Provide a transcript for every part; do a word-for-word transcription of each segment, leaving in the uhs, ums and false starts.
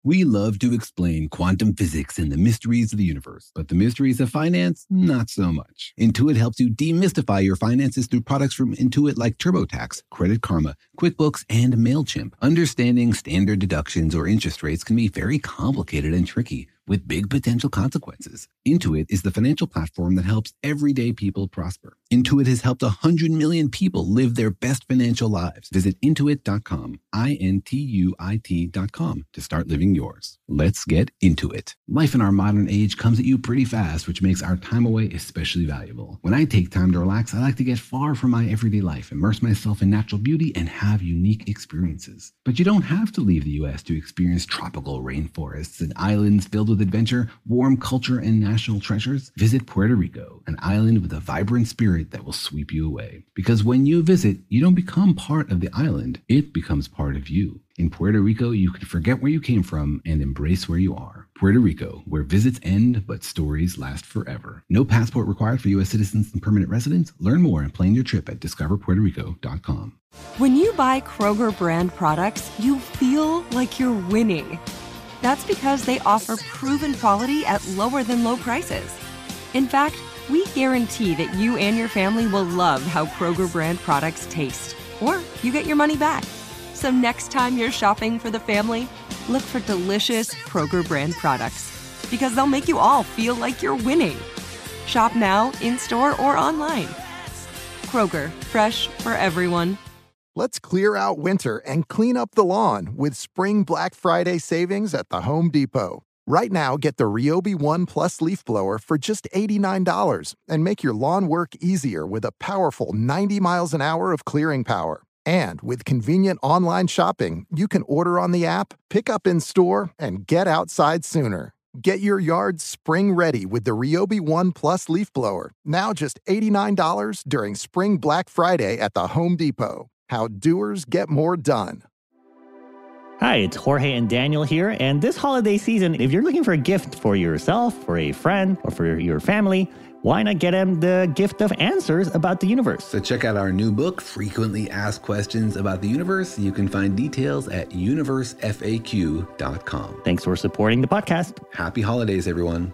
We love to explain quantum physics and the mysteries of the universe, but the mysteries of finance, not so much. Intuit helps you demystify your finances through products from Intuit like TurboTax, Credit Karma, QuickBooks, and MailChimp. Understanding standard deductions or interest rates can be very complicated and tricky, with big potential consequences. Intuit is the financial platform that helps everyday people prosper. Intuit has helped one hundred million people live their best financial lives. Visit intuit dot com, I N T U I T dot com, to start living yours. Let's get into it. Life in our modern age comes at you pretty fast, which makes our time away especially valuable. When I take time to relax, I like to get far from my everyday life, immerse myself in natural beauty, and have unique experiences. But you don't have to leave the U S to experience tropical rainforests and islands filled with adventure, warm culture, and national treasures. Visit Puerto Rico, an island with a vibrant spirit that will sweep you away. Because when you visit, you don't become part of the island, it becomes part of you. In Puerto Rico, you can forget where you came from and embrace where you are. Puerto Rico, where visits end, but stories last forever. No passport required for U S citizens and permanent residents. Learn more and plan your trip at discover puerto rico dot com. When you buy Kroger brand products, you feel like you're winning. That's because they offer proven quality at lower than low prices. In fact, we guarantee that you and your family will love how Kroger brand products taste, or you get your money back. So next time you're shopping for the family, look for delicious Kroger brand products, because they'll make you all feel like you're winning. Shop now, in-store, or online. Kroger, fresh for everyone. Let's clear out winter and clean up the lawn with Spring Black Friday savings at the Home Depot. Right now, get the Ryobi One Plus leaf blower for just eighty-nine dollars and make your lawn work easier with a powerful ninety miles an hour of clearing power. And with convenient online shopping, you can order on the app, pick up in store, and get outside sooner. Get your yard spring ready with the Ryobi One Plus leaf blower, now just eighty-nine dollars during Spring Black Friday at the Home Depot. How doers get more done. Hi, it's Jorge and Daniel here, and this holiday season, if you're looking for a gift for yourself, for a friend, or for your family, why not get them the gift of answers about the universe? So check out our new book, Frequently Asked Questions About the Universe. You can find details at universe f a q dot com. Thanks for supporting the podcast. Happy holidays, everyone.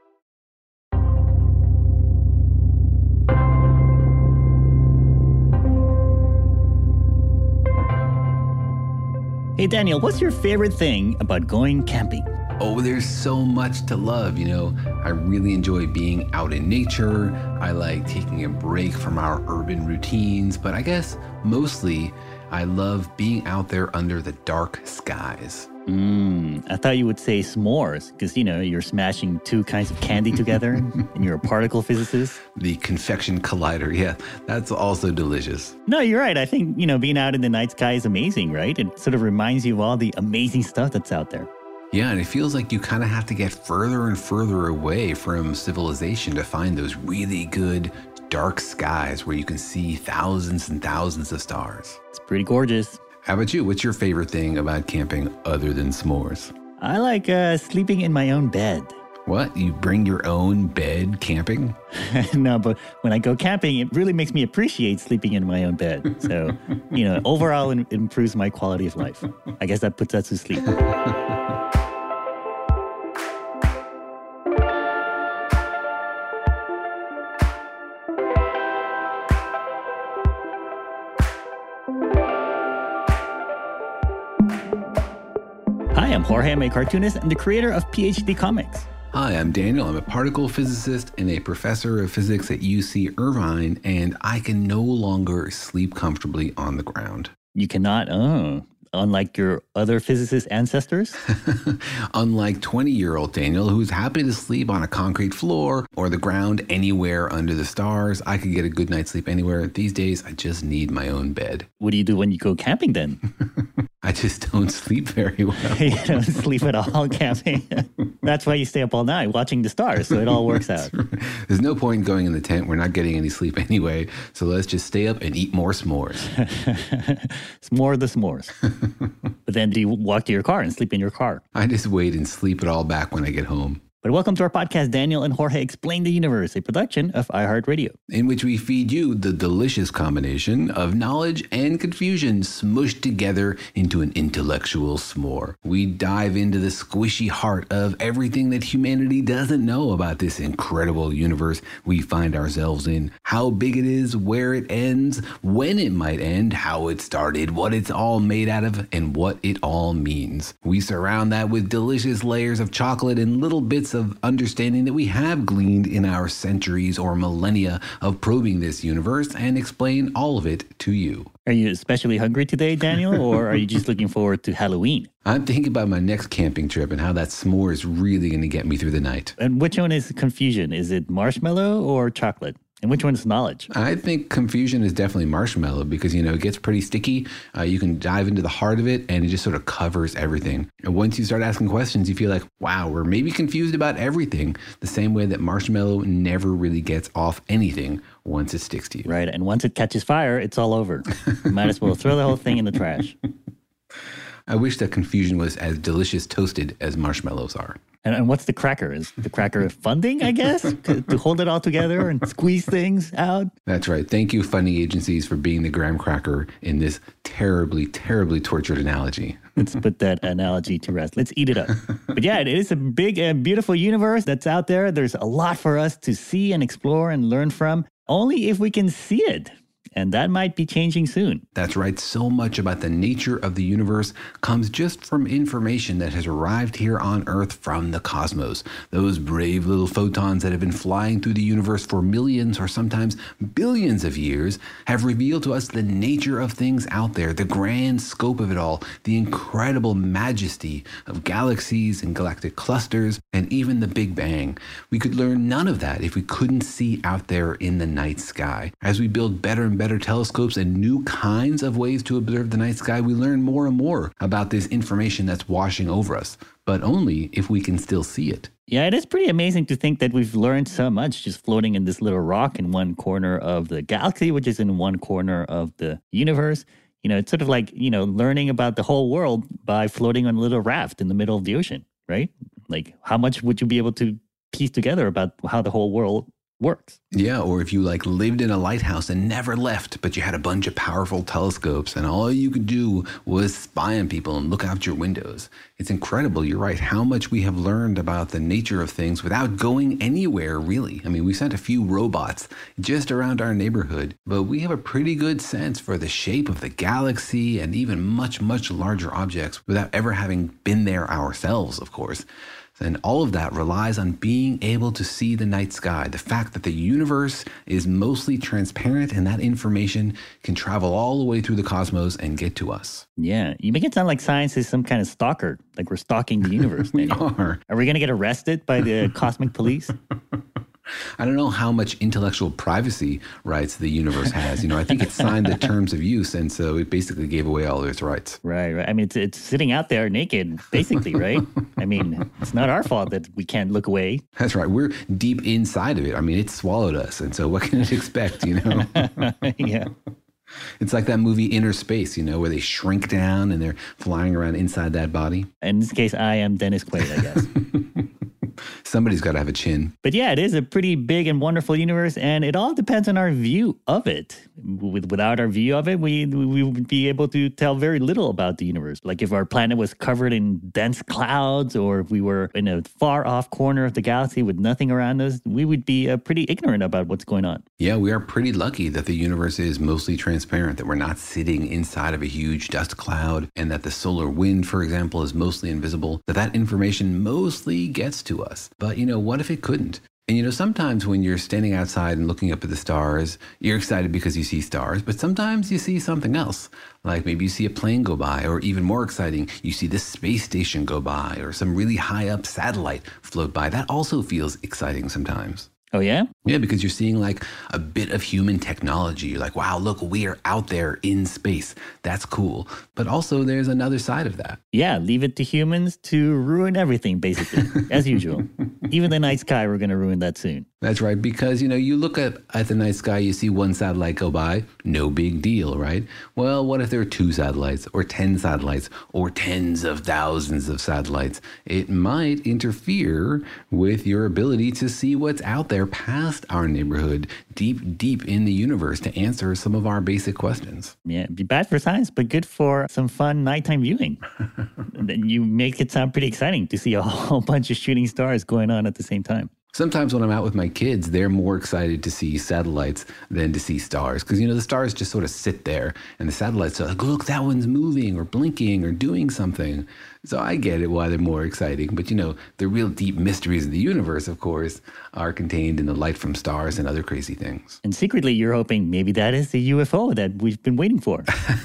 Hey, Daniel, what's your favorite thing about going camping? Oh, there's so much to love. You know, I really enjoy being out in nature. I like taking a break from our urban routines, but I guess mostly I love being out there under the dark skies. Mm, I thought you would say s'mores because, you know, you're smashing two kinds of candy together and you're a particle physicist. The confection collider, yeah, that's also delicious. No, you're right. I think, you know, being out in the night sky is amazing, right? It sort of reminds you of all the amazing stuff that's out there. Yeah, and it feels like you kind of have to get further and further away from civilization to find those really good dark skies where you can see thousands and thousands of stars. It's pretty gorgeous. How about you? What's your favorite thing about camping other than s'mores? I like uh, sleeping in my own bed. What? You bring your own bed camping? No, but when I go camping, it really makes me appreciate sleeping in my own bed. So, you know, overall it improves my quality of life. I guess that puts us to sleep. Hi, I'm Jorge. I'm a cartoonist and the creator of P H D Comics. Hi, I'm Daniel. I'm a particle physicist and a professor of physics at U C Irvine, and I can no longer sleep comfortably on the ground. You cannot? Oh, unlike your other physicist ancestors? Unlike twenty-year-old Daniel, who's happy to sleep on a concrete floor or the ground anywhere under the stars. I could get a good night's sleep anywhere. These days, I just need my own bed. What do you do when you go camping then? I just don't sleep very well. You don't sleep at all camping. That's why you stay up all night watching the stars, so it all works out. There's no point in going in the tent. We're not getting any sleep anyway, so let's just stay up and eat more s'mores. S'more the s'mores. But then do you walk to your car and sleep in your car? I just wait and sleep it all back when I get home. But welcome to our podcast, Daniel and Jorge Explain the Universe, a production of iHeartRadio, in which we feed you the delicious combination of knowledge and confusion smushed together into an intellectual s'more. We dive into the squishy heart of everything that humanity doesn't know about this incredible universe we find ourselves in, how big it is, where it ends, when it might end, how it started, what it's all made out of, and what it all means. We surround that with delicious layers of chocolate and little bits of understanding that we have gleaned in our centuries or millennia of probing this universe and explain all of it to you. Are you especially hungry today, Daniel, or are you just looking forward to Halloween? I'm thinking about my next camping trip and how that s'more is really going to get me through the night. And which one is confusion? Is it marshmallow or chocolate? And which one is knowledge? I think confusion is definitely marshmallow because, you know, it gets pretty sticky. Uh, you can dive into the heart of it and it just sort of covers everything. And once you start asking questions, you feel like, wow, we're maybe confused about everything, the same way that marshmallow never really gets off anything once it sticks to you. Right. And once it catches fire, it's all over. You might as well throw the whole thing in the trash. I wish that confusion was as delicious toasted as marshmallows are. And, and what's the cracker? Is the cracker funding, I guess, to, to hold it all together and squeeze things out? That's right. Thank you, funding agencies, for being the graham cracker in this terribly, terribly tortured analogy. Let's put that analogy to rest. Let's eat it up. But yeah, it is a big and beautiful universe that's out there. There's a lot for us to see and explore and learn from, only if we can see it. And that might be changing soon. That's right. So much about the nature of the universe comes just from information that has arrived here on Earth from the cosmos. Those brave little photons that have been flying through the universe for millions or sometimes billions of years have revealed to us the nature of things out there, the grand scope of it all, the incredible majesty of galaxies and galactic clusters, and even the Big Bang. We could learn none of that if we couldn't see out there in the night sky. As we build better and better telescopes and new kinds of ways to observe the night sky, we learn more and more about this information that's washing over us, but only if we can still see it. Yeah, it is pretty amazing to think that we've learned so much just floating in this little rock in one corner of the galaxy, which is in one corner of the universe. You know, it's sort of like, you know, learning about the whole world by floating on a little raft in the middle of the ocean, right? Like, how much would you be able to piece together about how the whole world works? Yeah, or if you like lived in a lighthouse and never left, but you had a bunch of powerful telescopes and all you could do was spy on people and look out your windows. It's incredible, you're right, how much we have learned about the nature of things without going anywhere, really. I mean, we sent a few robots just around our neighborhood, but we have a pretty good sense for the shape of the galaxy and even much, much larger objects without ever having been there ourselves, of course. And all of that relies on being able to see the night sky, the fact that the universe is mostly transparent and that information can travel all the way through the cosmos and get to us. Yeah, you make it sound like science is some kind of stalker, like we're stalking the universe. We are. Are we going to get arrested by the cosmic police? I don't know how much intellectual privacy rights the universe has. You know, I think it signed the terms of use, and so it basically gave away all of its rights. Right, right. I mean, it's, it's sitting out there naked, basically, right? I mean, it's not our fault that we can't look away. That's right. We're deep inside of it. I mean, it swallowed us, and so what can it expect, you know? Yeah. It's like that movie Inner Space, you know, where they shrink down and they're flying around inside that body. In this case, I am Dennis Quaid, I guess. Somebody's got to have a chin. But yeah, it is a pretty big and wonderful universe, and it all depends on our view of it. With, without our view of it, we, we would be able to tell very little about the universe. Like if our planet was covered in dense clouds, or if we were in a far-off corner of the galaxy with nothing around us, we would be uh, pretty ignorant about what's going on. Yeah, we are pretty lucky that the universe is mostly transparent, that we're not sitting inside of a huge dust cloud, and that the solar wind, for example, is mostly invisible, that that information mostly gets to us. But, you know, what if it couldn't? And, you know, sometimes when you're standing outside and looking up at the stars, you're excited because you see stars, but sometimes you see something else. Like maybe you see a plane go by, or even more exciting, you see the space station go by, or some really high up satellite float by. That also feels exciting sometimes. Oh, yeah? Yeah, because you're seeing like a bit of human technology. You're like, wow, look, we are out there in space. That's cool. But also there's another side of that. Yeah, leave it to humans to ruin everything, basically, as usual. Even the night sky, we're going to ruin that soon. That's right, because, you know, you look at, at the night sky, you see one satellite go by, no big deal, right? Well, what if there are two satellites or ten satellites or tens of thousands of satellites? It might interfere with your ability to see what's out there past our neighborhood, deep, deep in the universe, to answer some of our basic questions. Yeah, it'd be bad for science, but good for some fun nighttime viewing. You make it sound pretty exciting to see a whole bunch of shooting stars going on at the same time. Sometimes when I'm out with my kids, they're more excited to see satellites than to see stars. Because, you know, the stars just sort of sit there and the satellites are like, look, that one's moving or blinking or doing something. So I get it why they're more exciting. But, you know, the real deep mysteries of the universe, of course, are contained in the light from stars and other crazy things. And secretly, you're hoping maybe that is the U F O that we've been waiting for.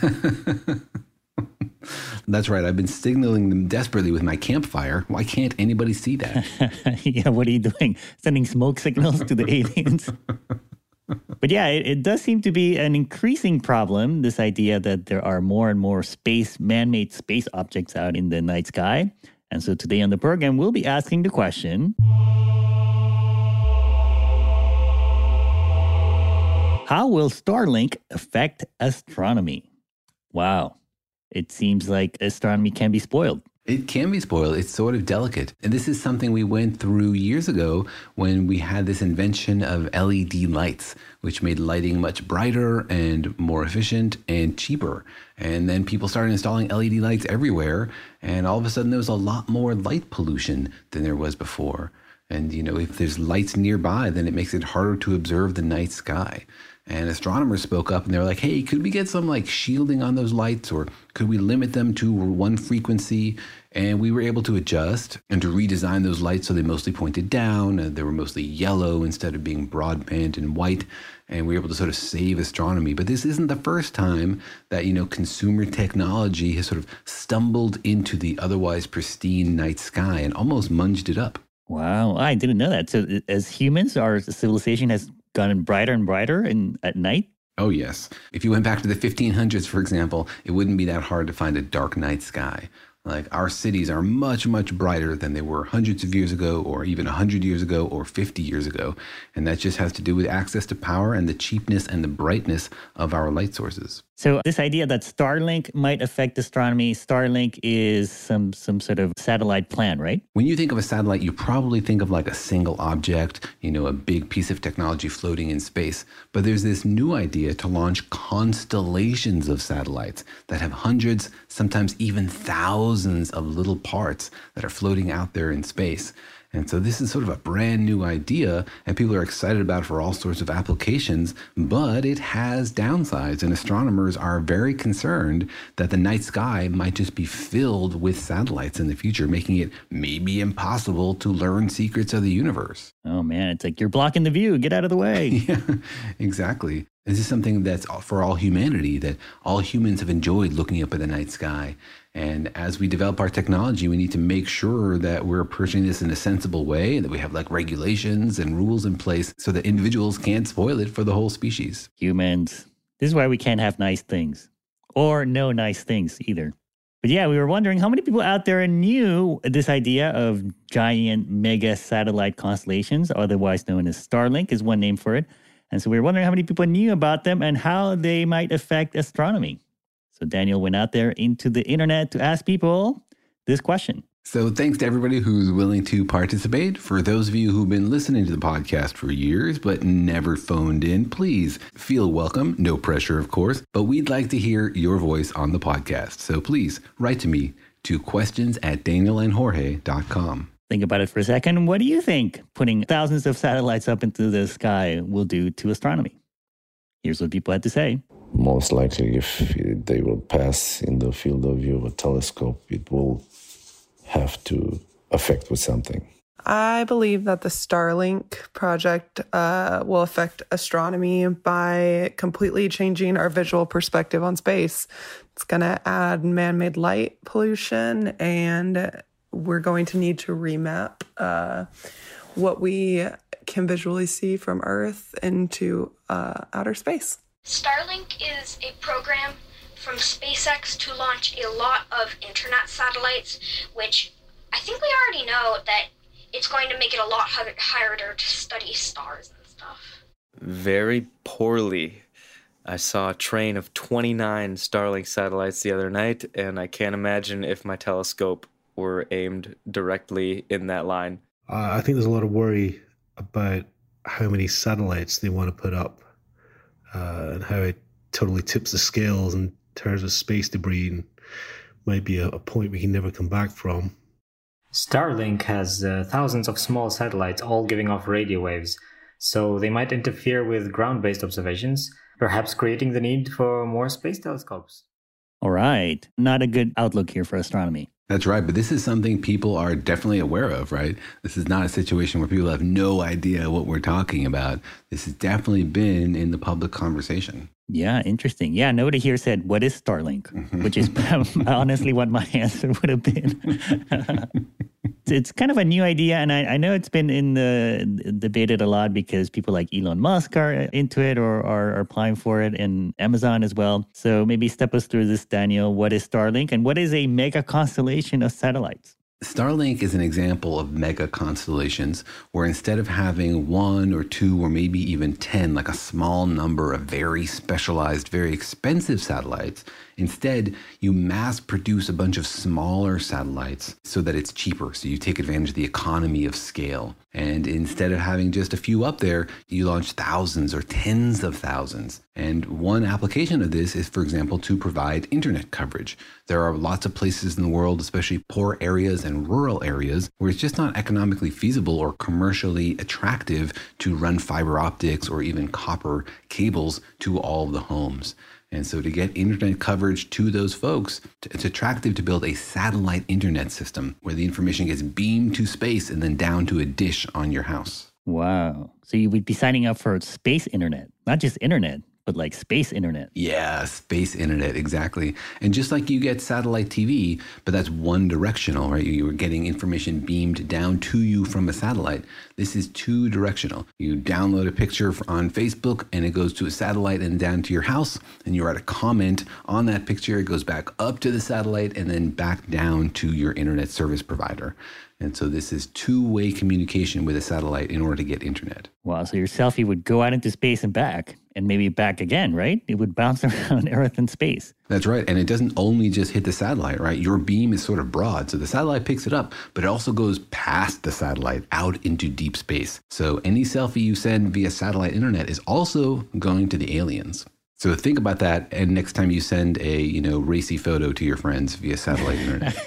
That's right. I've been signaling them desperately with my campfire. Why can't anybody see that? Yeah, what are you doing? Sending smoke signals to the aliens? But yeah, it, it does seem to be an increasing problem, this idea that there are more and more space, man-made space objects out in the night sky. And so today on the program, we'll be asking the question, how will Starlink affect astronomy? Wow. It seems like astronomy can be spoiled. It can be spoiled. It's sort of delicate. And this is something we went through years ago when we had this invention of L E D lights, which made lighting much brighter and more efficient and cheaper. And then people started installing L E D lights everywhere. And all of a sudden, there was a lot more light pollution than there was before. And, you know, if there's lights nearby, then it makes it harder to observe the night sky. And astronomers spoke up and they were like, hey, could we get some like shielding on those lights, or could we limit them to one frequency? And we were able to adjust and to redesign those lights so they mostly pointed down and they were mostly yellow instead of being broadband and white. And we were able to sort of save astronomy. But this isn't the first time that, you know, consumer technology has sort of stumbled into the otherwise pristine night sky and almost munged it up. Wow, I didn't know that. So as humans, our civilization has gotten brighter and brighter in, at night? Oh, yes. If you went back to the fifteen hundreds, for example, it wouldn't be that hard to find a dark night sky. Like, our cities are much, much brighter than they were hundreds of years ago, or even one hundred years ago, or fifty years ago. And that just has to do with access to power and the cheapness and the brightness of our light sources. So this idea that Starlink might affect astronomy, Starlink is some some sort of satellite plan, right? When you think of a satellite, you probably think of like a single object, you know, a big piece of technology floating in space. But there's this new idea to launch constellations of satellites that have hundreds, sometimes even thousands of little parts that are floating out there in space. And so this is sort of a brand new idea, and people are excited about it for all sorts of applications, but it has downsides, and astronomers are very concerned that the night sky might just be filled with satellites in the future, making it maybe impossible to learn secrets of the universe. Oh man, it's like you're blocking the view. Get out of the way. Yeah, exactly. This is something that's for all humanity, that all humans have enjoyed looking up at the night sky. And as we develop our technology, we need to make sure that we're approaching this in a sensible way, and that we have like regulations and rules in place so that individuals can't spoil it for the whole species. Humans. This is why we can't have nice things. Or no nice things either. But yeah, we were wondering how many people out there knew this idea of giant mega satellite constellations, otherwise known as Starlink is one name for it. And so we were wondering how many people knew about them and how they might affect astronomy. So Daniel went out there into the internet to ask people this question. So thanks to everybody who's willing to participate. For those of you who've been listening to the podcast for years but never phoned in, please feel welcome. No pressure, of course, but we'd like to hear your voice on the podcast. So please write to me to questions at daniel and jorge dot com. Think about it for a second. What do you think putting thousands of satellites up into the sky will do to astronomy? Here's what people had to say. Most likely, if they will pass in the field of view of a telescope, it will have to affect with something. I believe that the Starlink project uh, will affect astronomy by completely changing our visual perspective on space. It's going to add man-made light pollution, and we're going to need to remap uh, what we can visually see from Earth into uh, outer space. Starlink is a program from SpaceX to launch a lot of internet satellites, which I think we already know that it's going to make it a lot harder to study stars and stuff. Very poorly. I saw a train of twenty-nine Starlink satellites the other night, and I can't imagine if my telescope were aimed directly in that line. Uh, I think there's a lot of worry about how many satellites they want to put up uh, and how it totally tips the scales in terms of space debris and might be a, a point we can never come back from. Starlink has uh, thousands of small satellites all giving off radio waves, so they might interfere with ground-based observations, perhaps creating the need for more space telescopes. All right. Not a good outlook here for astronomy. That's right. But this is something people are definitely aware of, right? This is not a situation where people have no idea what we're talking about. This has definitely been in the public conversation. Yeah, interesting. Yeah, nobody here said, what is Starlink? Which is honestly what my answer would have been. It's kind of a new idea, and I, I know it's been in the debated a lot because people like Elon Musk are into it or are, are applying for it, and Amazon as well. So maybe step us through this, Daniel. What is Starlink, and what is a mega constellation of satellites? Starlink is an example of mega constellations where instead of having one or two or maybe even ten, like a small number of very specialized, very expensive satellites, instead you mass produce a bunch of smaller satellites so that it's cheaper. So you take advantage of the economy of scale. And instead of having just a few up there, you launch thousands or tens of thousands. And one application of this is, for example, to provide internet coverage. There are lots of places in the world, especially poor areas and rural areas, where it's just not economically feasible or commercially attractive to run fiber optics or even copper cables to all of the homes. And so to get internet coverage to those folks, it's attractive to build a satellite internet system where the information gets beamed to space and then down to a dish on your house. Wow. So you would be signing up for space internet, not just internet, but like space internet. Yeah, space internet, exactly. And just like you get satellite T V, but that's one directional, right? You were getting information beamed down to you from a satellite. This is two directional. You download a picture on Facebook and it goes to a satellite and down to your house, and you write a comment on that picture. It goes back up to the satellite and then back down to your internet service provider. And so this is two-way communication with a satellite in order to get internet. Wow, so your selfie would go out into space and back, and maybe back again, right? It would bounce around Earth and space. That's right. And it doesn't only just hit the satellite, right? Your beam is sort of broad. So the satellite picks it up, but it also goes past the satellite out into deep space. So any selfie you send via satellite internet is also going to the aliens. So think about that, and next time you send a, you know, racy photo to your friends via satellite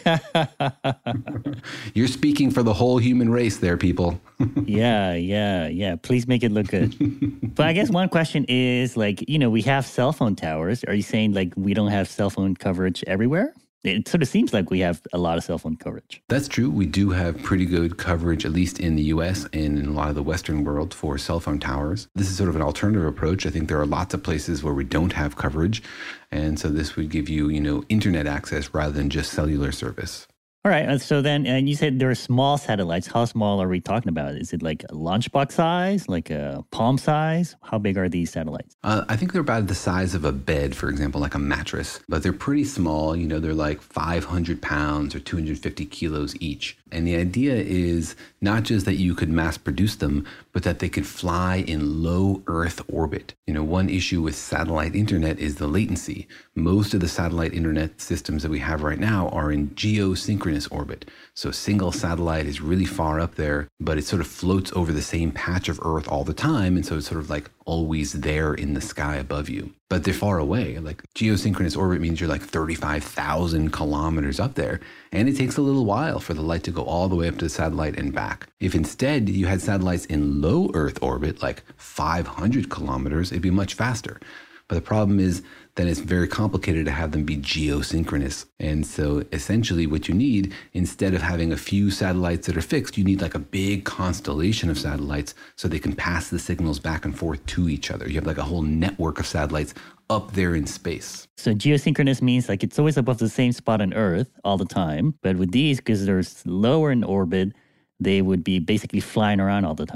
internet. You're speaking for the whole human race there, people. yeah, yeah, yeah. Please make it look good. But I guess one question is, like, you know, we have cell phone towers. Are you saying, like, we don't have cell phone coverage everywhere? It sort of seems like we have a lot of cell phone coverage. That's true. We do have pretty good coverage, at least in the U S and in a lot of the Western world, for cell phone towers. This is sort of an alternative approach. I think there are lots of places where we don't have coverage. And so this would give you, you know, internet access rather than just cellular service. All right. So then, and you said there are small satellites. How small are we talking about? Is it like a lunchbox size, like a palm size? How big are these satellites? Uh, I think they're about the size of a bed, for example, like a mattress. But they're pretty small. You know, they're like five hundred pounds or two hundred fifty kilos each. And the idea is not just that you could mass produce them, but that they could fly in low Earth orbit. You know, one issue with satellite internet is the latency. Most of the satellite internet systems that we have right now are in geosynchronous orbit. So a single satellite is really far up there, but it sort of floats over the same patch of Earth all the time. And so it's sort of like always there in the sky above you. But they're far away. Like geosynchronous orbit means you're like thirty-five thousand kilometers up there. And it takes a little while for the light to go all the way up to the satellite and back. If instead you had satellites in low Earth orbit, like five hundred kilometers, it'd be much faster. But the problem is then it's very complicated to have them be geosynchronous. And so essentially what you need, instead of having a few satellites that are fixed, you need like a big constellation of satellites so they can pass the signals back and forth to each other. You have like a whole network of satellites up there in space. So geosynchronous means like it's always above the same spot on Earth all the time. But with these, because they're lower in orbit, they would be basically flying around all the time.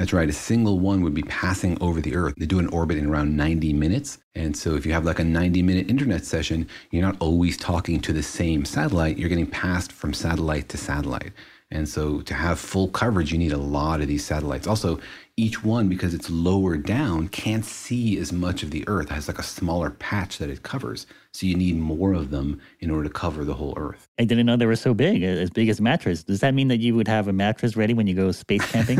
That's right. A single one would be passing over the Earth. They do an orbit in around ninety minutes. And so if you have like a ninety minute internet session, you're not always talking to the same satellite. You're getting passed from satellite to satellite. And so to have full coverage, you need a lot of these satellites. Also, each one, because it's lower down, can't see as much of the Earth. It has like a smaller patch that it covers. So you need more of them in order to cover the whole Earth. I didn't know they were so big, as big as a mattress. Does that mean that you would have a mattress ready when you go space camping?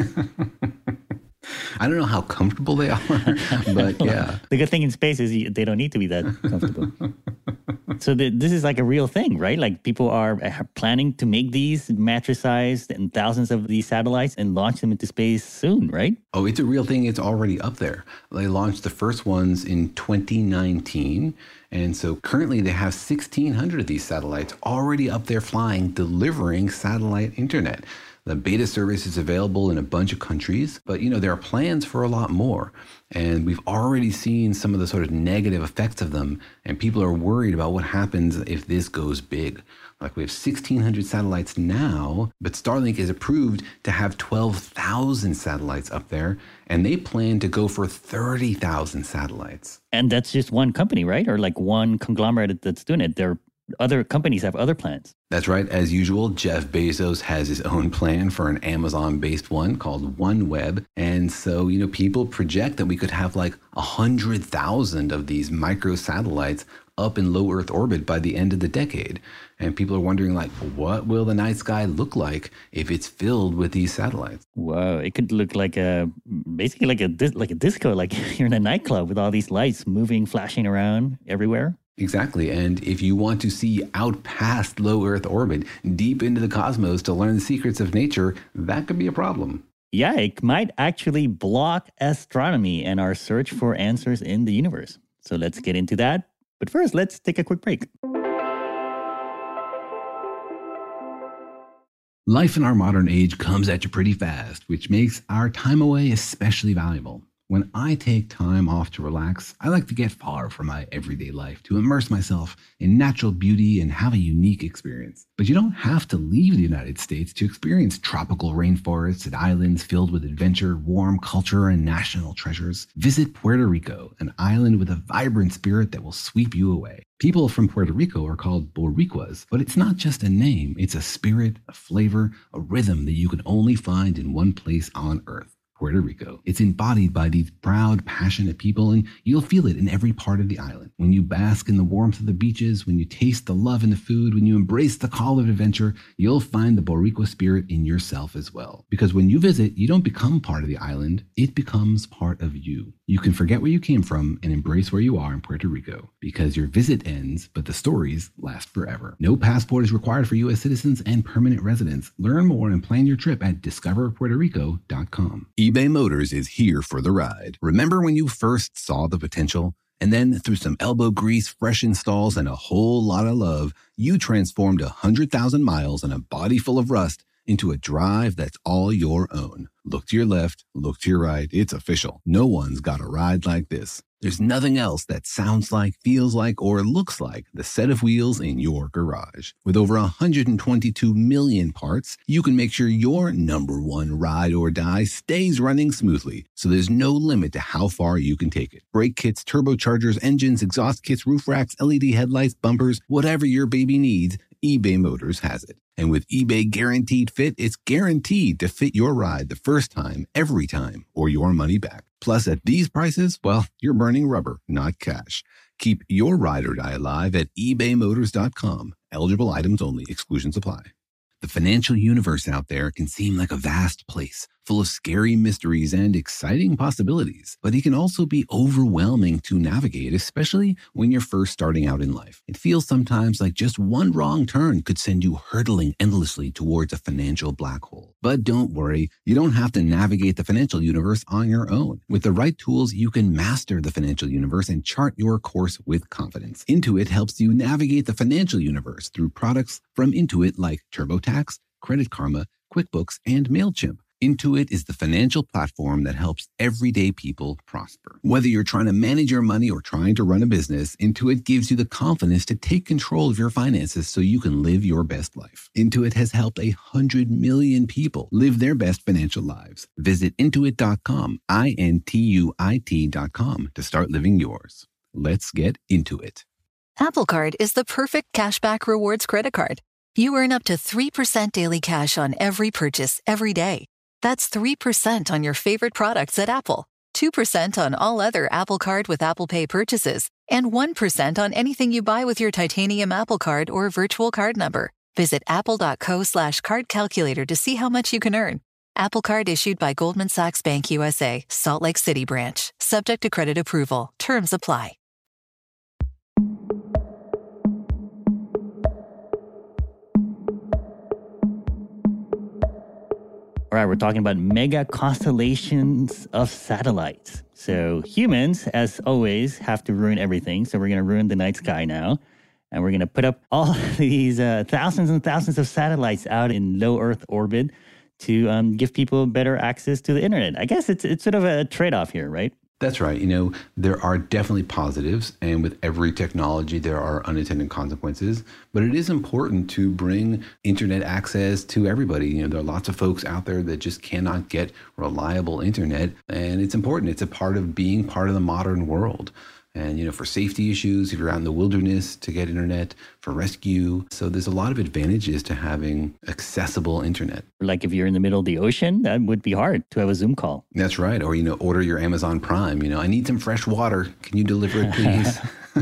I don't know how comfortable they are, but yeah. The good thing in space is you, they don't need to be that comfortable. So the, this is like a real thing, right? Like people are planning to make these mattress-sized and thousands of these satellites and launch them into space soon, right? Oh, it's a real thing. It's already up there. They launched the first ones in twenty nineteen. And so currently they have sixteen hundred of these satellites already up there flying, delivering satellite internet. The beta service is available in a bunch of countries, but you know, there are plans for a lot more. And we've already seen some of the sort of negative effects of them. And people are worried about what happens if this goes big. Like we have sixteen hundred satellites now, but Starlink is approved to have twelve thousand satellites up there. And they plan to go for thirty thousand satellites. And that's just one company, right? Or like one conglomerate that's doing it. There other companies have other plans. That's right. As usual, Jeff Bezos has his own plan for an Amazon-based one called OneWeb. And so, you know, people project that we could have like one hundred thousand of these microsatellites up in low Earth orbit by the end of the decade. And people are wondering, like, what will the night sky look like if it's filled with these satellites? Whoa, it could look like a, basically like a, like a disco, like you're in a nightclub with all these lights moving, flashing around everywhere. Exactly. And if you want to see out past low Earth orbit, deep into the cosmos to learn the secrets of nature, that could be a problem. Yeah, it might actually block astronomy and our search for answers in the universe. So let's get into that. But first, let's take a quick break. Life in our modern age comes at you pretty fast, which makes our time away especially valuable. When I take time off to relax, I like to get far from my everyday life, to immerse myself in natural beauty and have a unique experience. But you don't have to leave the United States to experience tropical rainforests and islands filled with adventure, warm culture, and national treasures. Visit Puerto Rico, an island with a vibrant spirit that will sweep you away. People from Puerto Rico are called Boricuas, but it's not just a name. It's a spirit, a flavor, a rhythm that you can only find in one place on Earth. Puerto Rico. It's embodied by these proud, passionate people, and you'll feel it in every part of the island. When you bask in the warmth of the beaches, when you taste the love in the food, when you embrace the call of adventure, you'll find the Boricua spirit in yourself as well. Because when you visit, you don't become part of the island, it becomes part of you. You can forget where you came from and embrace where you are in Puerto Rico, because your visit ends, but the stories last forever. No passport is required for U S citizens and permanent residents. Learn more and plan your trip at discover puerto rico dot com. eBay Motors is here for the ride. Remember when you first saw the potential? And then through some elbow grease, fresh installs, and a whole lot of love, you transformed one hundred thousand miles and a body full of rust into a drive that's all your own. Look to your left, look to your right. It's official. No one's got a ride like this. There's nothing else that sounds like, feels like, or looks like the set of wheels in your garage. With over one hundred twenty-two million parts, you can make sure your number one ride or die stays running smoothly, so there's no limit to how far you can take it. Brake kits, turbochargers, engines, exhaust kits, roof racks, L E D headlights, bumpers, whatever your baby needs, eBay Motors has it. And with eBay Guaranteed Fit, it's guaranteed to fit your ride the first time, every time, or your money back. Plus, at these prices, well, you're burning rubber, not cash. Keep your ride or die alive at ebay motors dot com. Eligible items only. Exclusions apply. The financial universe out there can seem like a vast place, full of scary mysteries and exciting possibilities, but it can also be overwhelming to navigate, especially when you're first starting out in life. It feels sometimes like just one wrong turn could send you hurtling endlessly towards a financial black hole. But don't worry, you don't have to navigate the financial universe on your own. With the right tools, you can master the financial universe and chart your course with confidence. Intuit helps you navigate the financial universe through products from Intuit like TurboTax, Credit Karma, QuickBooks, and MailChimp. Intuit is the financial platform that helps everyday people prosper. Whether you're trying to manage your money or trying to run a business, Intuit gives you the confidence to take control of your finances so you can live your best life. Intuit has helped a hundred million people live their best financial lives. Visit intuit dot com, I N T U I T dot com to start living yours. Let's get into it. Apple Card is the perfect cashback rewards credit card. You earn up to three percent daily cash on every purchase every day. That's three percent on your favorite products at Apple, two percent on all other Apple Card with Apple Pay purchases, and one percent on anything you buy with your titanium Apple Card or virtual card number. Visit apple.co slash card calculator to see how much you can earn. Apple Card issued by Goldman Sachs Bank U S A, Salt Lake City branch. Subject to credit approval. Terms apply. All right, we're talking about mega constellations of satellites. So humans, as always, have to ruin everything. So we're going to ruin the night sky now. And we're going to put up all these uh, thousands and thousands of satellites out in low Earth orbit to um, give people better access to the internet. I guess it's it's sort of a trade-off here, right? That's right. You know, there are definitely positives, and with every technology, there are unintended consequences. But it is important to bring internet access to everybody. You know, there are lots of folks out there that just cannot get reliable internet, and it's important. It's a part of being part of the modern world. And, you know, for safety issues, if you're out in the wilderness, to get internet, for rescue. So there's a lot of advantages to having accessible internet. Like if you're in the middle of the ocean, that would be hard to have a Zoom call. That's right. Or, you know, order your Amazon Prime. You know, I need some fresh water. Can you deliver it, please?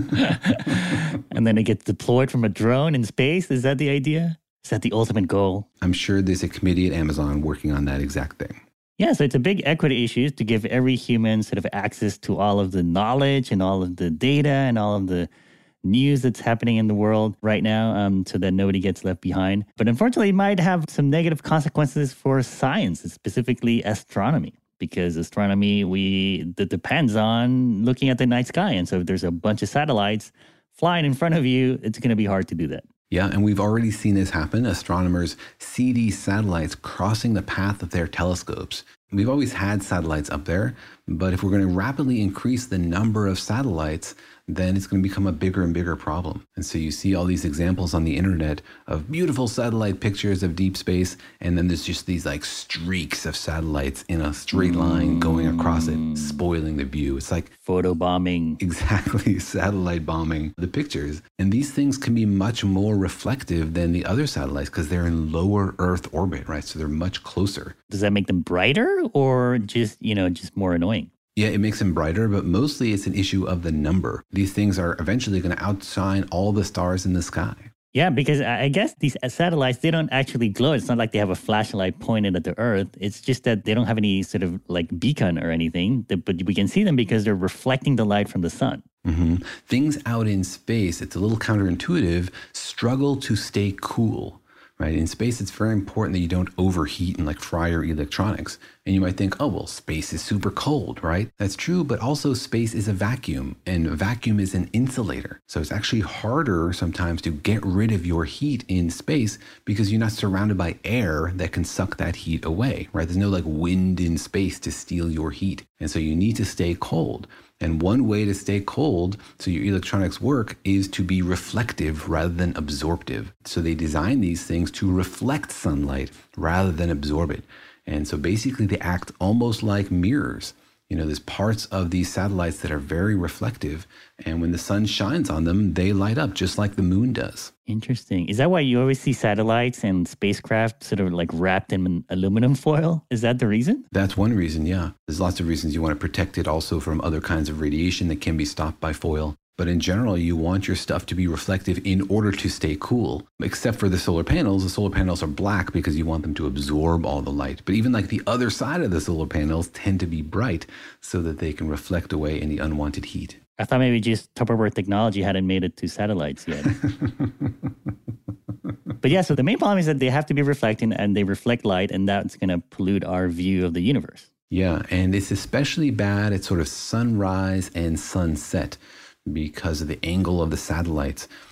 And then it gets deployed from a drone in space. Is that the idea? Is that the ultimate goal? I'm sure there's a committee at Amazon working on that exact thing. Yeah, so it's a big equity issue to give every human sort of access to all of the knowledge and all of the data and all of the news that's happening in the world right now, um, so that nobody gets left behind. But unfortunately, it might have some negative consequences for science, specifically astronomy, because astronomy, we that depends on looking at the night sky. And so if there's a bunch of satellites flying in front of you, it's going to be hard to do that. Yeah, and we've already seen this happen. Astronomers see these satellites crossing the path of their telescopes. We've always had satellites up there, but if we're going to rapidly increase the number of satellites, then it's going to become a bigger and bigger problem. And so you see all these examples on the internet of beautiful satellite pictures of deep space, and then there's just these like streaks of satellites in a straight line going across it, spoiling the view. It's like photo bombing. Exactly, satellite bombing the pictures. And these things can be much more reflective than the other satellites because they're in lower Earth orbit, right? So they're much closer. Does that make them brighter or just, you know, just more annoying? Yeah, it makes them brighter, but mostly it's an issue of the number. These things are eventually going to outshine all the stars in the sky. Yeah, because I guess these satellites, they don't actually glow. It's not like they have a flashlight pointed at the Earth. It's just that they don't have any sort of like beacon or anything, but we can see them because they're reflecting the light from the sun. Mm-hmm. Things out in space, it's a little counterintuitive, struggle to stay cool. Right? In space, it's very important that you don't overheat and like fry your electronics. And you might think, oh, well, space is super cold, right? That's true, but also space is a vacuum, and a vacuum is an insulator. So it's actually harder sometimes to get rid of your heat in space because you're not surrounded by air that can suck that heat away, right? There's no like wind in space to steal your heat. And so you need to stay cold. And one way to stay cold so your electronics work is to be reflective rather than absorptive. So they design these things to reflect sunlight rather than absorb it. And so basically they act almost like mirrors. You know, there's parts of these satellites that are very reflective. And when the sun shines on them, they light up just like the moon does. Interesting. Is that why you always see satellites and spacecraft sort of like wrapped in aluminum foil? Is that the reason? That's one reason, yeah. There's lots of reasons you want to protect it also from other kinds of radiation that can be stopped by foil. But in general, you want your stuff to be reflective in order to stay cool. Except for the solar panels. The solar panels are black because you want them to absorb all the light. But even like the other side of the solar panels tend to be bright so that they can reflect away any unwanted heat. I thought maybe just Tupperware technology hadn't made it to satellites yet. But yeah, so the main problem is that they have to be reflecting and they reflect light, and that's going to pollute our view of the universe. Yeah, and it's especially bad at sort of sunrise and sunset, because of the angle of the satellites.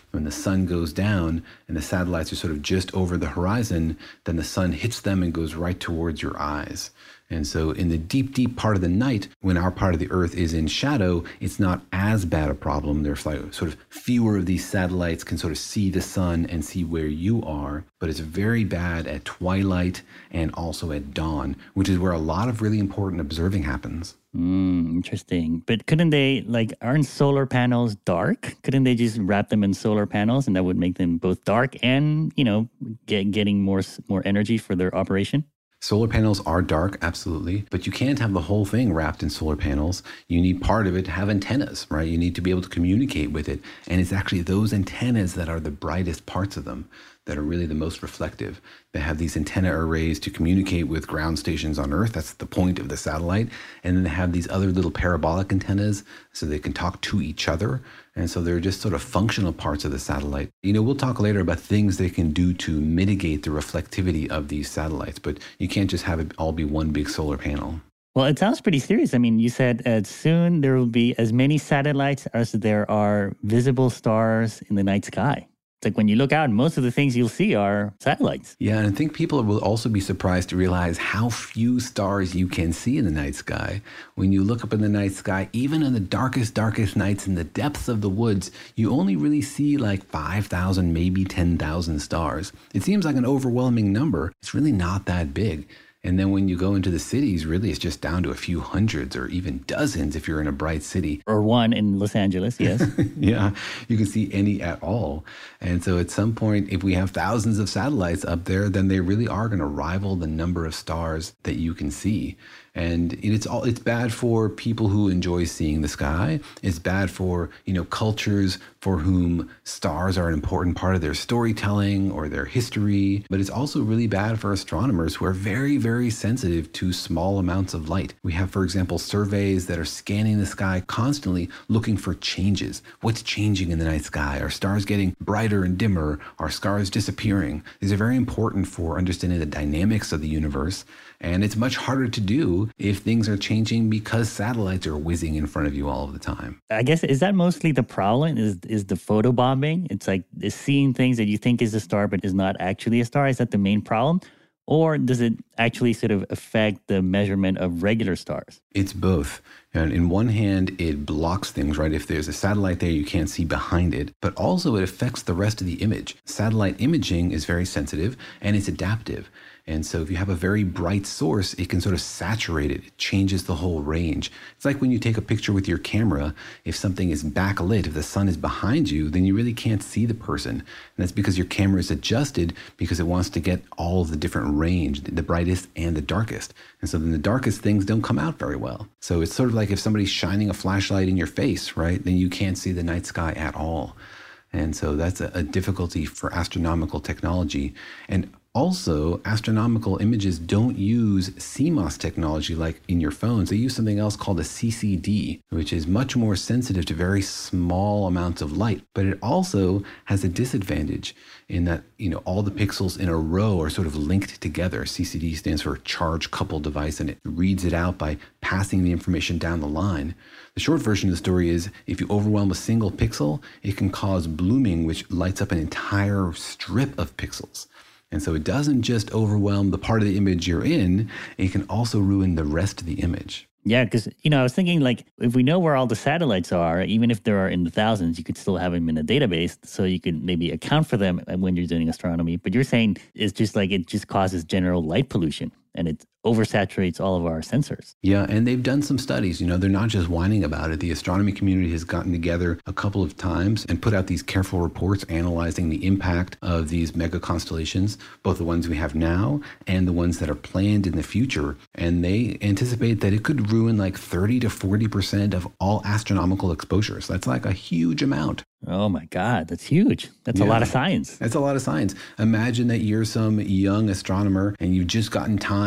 When the sun goes down and the satellites are sort of just over the horizon, then the sun hits them and goes right towards your eyes. And so in the deep, deep part of the night, when our part of the Earth is in shadow, it's not as bad a problem. There's like sort of fewer of these satellites can sort of see the sun and see where you are. But it's very bad at twilight and also at dawn, which is where a lot of really important observing happens. Mm, interesting. But couldn't they, like, aren't solar panels dark? Couldn't they just wrap them in solar panels and that would make them both dark and, you know, get, getting more more energy for their operation? Solar panels are dark, absolutely, but you can't have the whole thing wrapped in solar panels. You need part of it to have antennas, right? You need to be able to communicate with it. And it's actually those antennas that are the brightest parts of them that are really the most reflective. They have these antenna arrays to communicate with ground stations on Earth. That's the point of the satellite. And then they have these other little parabolic antennas so they can talk to each other. And so they're just sort of functional parts of the satellite. You know, we'll talk later about things they can do to mitigate the reflectivity of these satellites, but you can't just have it all be one big solar panel. Well, it sounds pretty serious. I mean, you said uh, soon there will be as many satellites as there are visible stars in the night sky. It's like when you look out, most of the things you'll see are satellites. Yeah, and I think people will also be surprised to realize how few stars you can see in the night sky. When you look up in the night sky, even in the darkest, darkest nights in the depths of the woods, you only really see like five thousand, maybe ten thousand stars. It seems like an overwhelming number. It's really not that big. And then when you go into the cities, really it's just down to a few hundreds or even dozens if you're in a bright city. Or one in Los Angeles, yes. Yeah, you can see any at all. And so at some point, if we have thousands of satellites up there, then they really are going to rival the number of stars that you can see. And it's all it's bad for people who enjoy seeing the sky. It's bad for, you know, cultures for whom stars are an important part of their storytelling or their history. But it's also really bad for astronomers who are very, very sensitive to small amounts of light. We have, for example, surveys that are scanning the sky constantly looking for changes. What's changing in the night sky? Are stars getting brighter and dimmer? Are stars disappearing? These are very important for understanding the dynamics of the universe. And it's much harder to do if things are changing because satellites are whizzing in front of you all of the time. I guess, is that mostly the problem, is is the photobombing? It's like seeing things that you think is a star but is not actually a star. Is that the main problem? Or does it actually sort of affect the measurement of regular stars? It's both. And in one hand, it blocks things, right? If there's a satellite there, you can't see behind it. But also it affects the rest of the image. Satellite imaging is very sensitive and it's adaptive. And so if you have a very bright source, it can sort of saturate it. It changes the whole range. It's like when you take a picture with your camera, if something is backlit, if the sun is behind you, then you really can't see the person. And that's because your camera is adjusted because it wants to get all of the different range, the brightest and the darkest. And so then the darkest things don't come out very well. So it's sort of like if somebody's shining a flashlight in your face, right? Then you can't see the night sky at all. And so that's a, a difficulty for astronomical technology. And also, astronomical images don't use C M O S technology like in your phones. They use something else called a C C D, which is much more sensitive to very small amounts of light. But it also has a disadvantage in that, you know, all the pixels in a row are sort of linked together. C C D stands for charge coupled device, and it reads it out by passing the information down the line. The short version of the story is if you overwhelm a single pixel, it can cause blooming, which lights up an entire strip of pixels. And so it doesn't just overwhelm the part of the image you're in, it can also ruin the rest of the image. Yeah, because, you know, I was thinking, like, if we know where all the satellites are, even if there are in the thousands, you could still have them in a database, so you could maybe account for them when you're doing astronomy. But you're saying it's just like it just causes general light pollution, and it oversaturates all of our sensors. Yeah, and they've done some studies. You know, they're not just whining about it. The astronomy community has gotten together a couple of times and put out these careful reports analyzing the impact of these mega constellations, both the ones we have now and the ones that are planned in the future. And they anticipate that it could ruin like thirty to forty percent of all astronomical exposures. That's like a huge amount. Oh my God, that's huge. That's yeah. a lot of science. That's a lot of science. Imagine that you're some young astronomer and you've just gotten time on a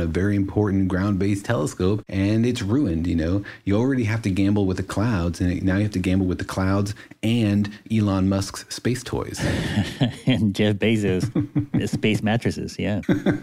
a very important ground-based telescope, and it's ruined, you know. You already have to gamble with the clouds, and now you have to gamble with the clouds and Elon Musk's space toys. And Jeff Bezos' space mattresses, yeah.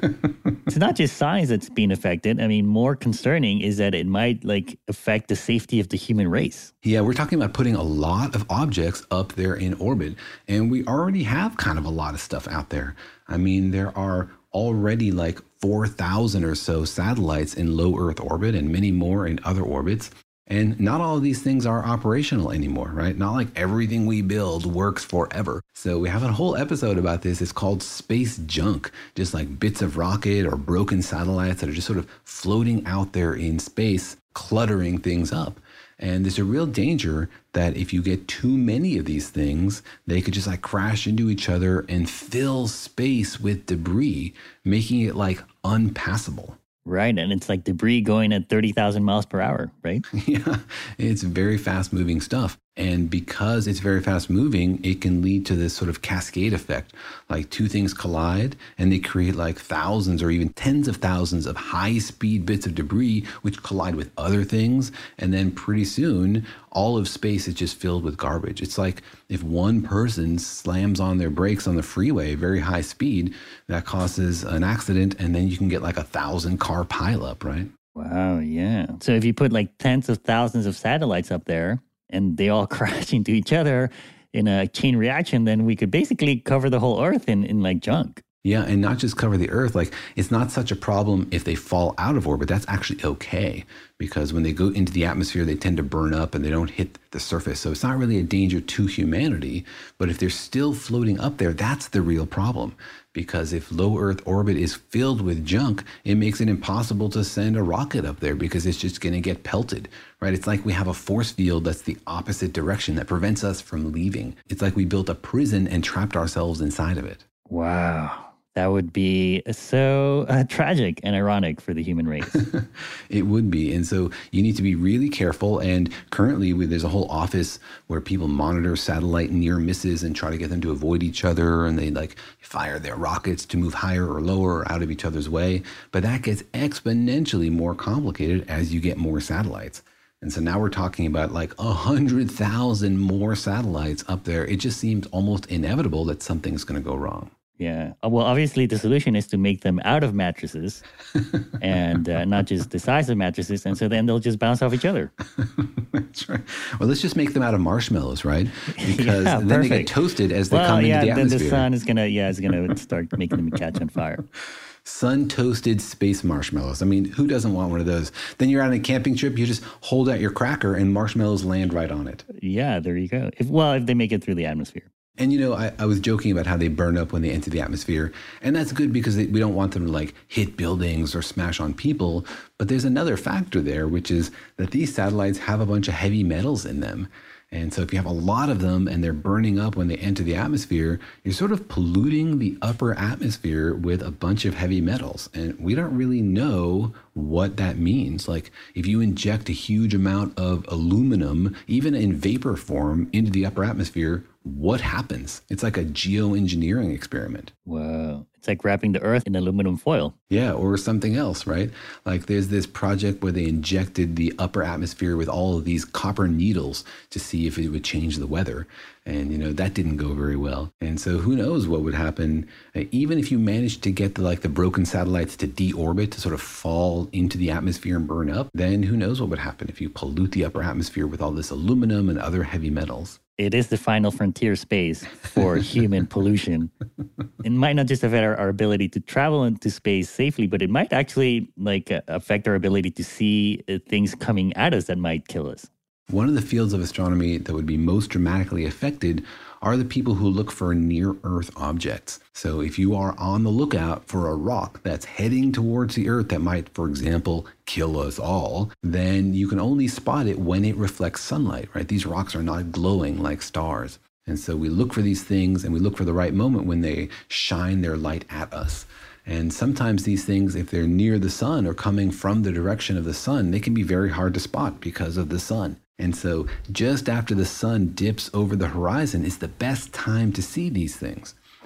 It's not just science that's being affected. I mean, more concerning is that it might like affect the safety of the human race. Yeah, we're talking about putting a lot of objects up there in orbit, and we already have kind of a lot of stuff out there. I mean, there are already like four thousand or so satellites in low Earth orbit and many more in other orbits. And not all of these things are operational anymore, right? Not like everything we build works forever. So we have a whole episode about this. It's called Space Junk, just like bits of rocket or broken satellites that are just sort of floating out there in space, cluttering things up. And there's a real danger that if you get too many of these things, they could just like crash into each other and fill space with debris, making it like unpassable. Right. And it's like debris going at thirty thousand miles per hour, right? Yeah, it's very fast moving stuff. And because it's very fast moving, it can lead to this sort of cascade effect. Like two things collide and they create like thousands or even tens of thousands of high speed bits of debris, which collide with other things. And then pretty soon, all of space is just filled with garbage. It's like if one person slams on their brakes on the freeway, very high speed, that causes an accident. And then you can get like a thousand car pileup, right? Wow, yeah. So if you put like tens of thousands of satellites up there, and they all crash into each other in a chain reaction, then we could basically cover the whole Earth in, in like junk. Yeah, and not just cover the Earth. Like, it's not such a problem if they fall out of orbit. That's actually okay, because when they go into the atmosphere, they tend to burn up and they don't hit the surface. So it's not really a danger to humanity. But if they're still floating up there, that's the real problem. Because if low Earth orbit is filled with junk, it makes it impossible to send a rocket up there because it's just going to get pelted, right? It's like we have a force field that's the opposite direction that prevents us from leaving. It's like we built a prison and trapped ourselves inside of it. Wow. That would be so uh, tragic and ironic for the human race. It would be. And so you need to be really careful. And currently we, there's a whole office where people monitor satellite near misses and try to get them to avoid each other. And they like fire their rockets to move higher or lower or out of each other's way. But that gets exponentially more complicated as you get more satellites. And so now we're talking about like a hundred thousand more satellites up there. It just seems almost inevitable that something's going to go wrong. Yeah. Well, obviously, the solution is to make them out of mattresses and uh, not just the size of mattresses. And so then they'll just bounce off each other. That's right. Well, let's just make them out of marshmallows, right? Because yeah, then perfect. they get toasted as they well, come yeah, into the atmosphere. Then the sun is going to, yeah, it's going to start making them catch on fire. Sun-toasted space marshmallows. I mean, who doesn't want one of those? Then you're on a camping trip, you just hold out your cracker and marshmallows land right on it. Yeah, there you go. If, well, if they make it through the atmosphere. And, you know, I, I was joking about how they burn up when they enter the atmosphere. And that's good because they, we don't want them to, like, hit buildings or smash on people. But there's another factor there, which is that these satellites have a bunch of heavy metals in them. And so if you have a lot of them and they're burning up when they enter the atmosphere, you're sort of polluting the upper atmosphere with a bunch of heavy metals. And we don't really know what that means. Like if you inject a huge amount of aluminum, even in vapor form, into the upper atmosphere, what happens? It's like a geoengineering experiment. Whoa. It's like wrapping the Earth in aluminum foil. Yeah, or something else, right? Like there's this project where they injected the upper atmosphere with all of these copper needles to see if it would change the weather. And, you know, that didn't go very well. And so who knows what would happen, uh, even if you managed to get the, like the broken satellites to deorbit, to sort of fall into the atmosphere and burn up, then who knows what would happen if you pollute the upper atmosphere with all this aluminum and other heavy metals. It is the final frontier space for human pollution. It might not just affect our, our ability to travel into space safely, but it might actually like uh, affect our ability to see uh, things coming at us that might kill us. One of the fields of astronomy that would be most dramatically affected are the people who look for near-Earth objects. So if you are on the lookout for a rock that's heading towards the Earth that might, for example, kill us all, then you can only spot it when it reflects sunlight, right? These rocks are not glowing like stars. And so we look for these things and we look for the right moment when they shine their light at us. And sometimes these things, if they're near the sun or coming from the direction of the sun, they can be very hard to spot because of the sun. And so just after the sun dips over the horizon is the best time to see these things.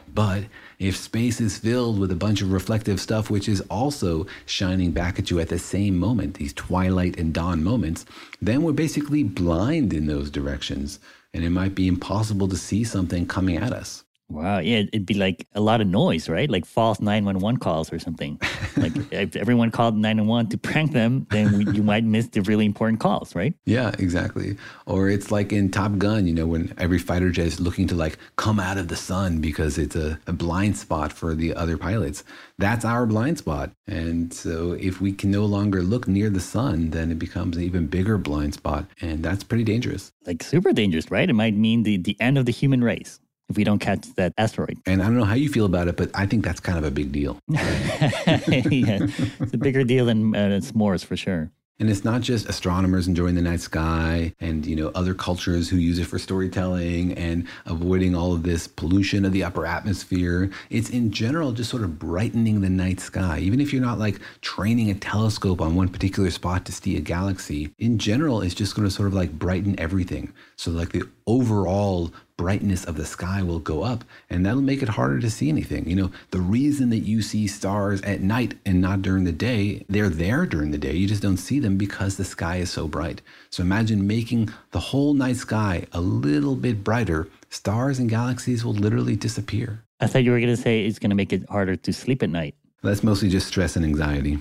But if space is filled with a bunch of reflective stuff, which is also shining back at you at the same moment, these twilight and dawn moments, then we're basically blind in those directions. And it might be impossible to see something coming at us. Wow. Yeah, it'd be like a lot of noise, right? Like false nine one one calls or something. Like if everyone called nine one one to prank them, then we, you might miss the really important calls, right? Yeah, exactly. Or it's like in Top Gun, you know, when every fighter jet is looking to like come out of the sun because it's a, a blind spot for the other pilots. That's our blind spot. And so if we can no longer look near the sun, then it becomes an even bigger blind spot. And that's pretty dangerous. Like super dangerous, right? It might mean the, the end of the human race if we don't catch that asteroid. And I don't know how you feel about it, but I think that's kind of a big deal. Yeah, it's a bigger deal than uh, s'mores for sure. And it's not just astronomers enjoying the night sky and, you know, other cultures who use it for storytelling and avoiding all of this pollution of the upper atmosphere. It's in general just sort of brightening the night sky. Even if you're not like training a telescope on one particular spot to see a galaxy, in general, it's just going to sort of like brighten everything. So like the overall brightness of the sky will go up, and that'll make it harder to see anything. You know, the reason that you see stars at night and not during the day, they're there during the day. You just don't see them because the sky is so bright. So imagine making the whole night sky a little bit brighter. Stars and galaxies will literally disappear. I thought you were going to say it's going to make it harder to sleep at night. That's mostly just stress and anxiety.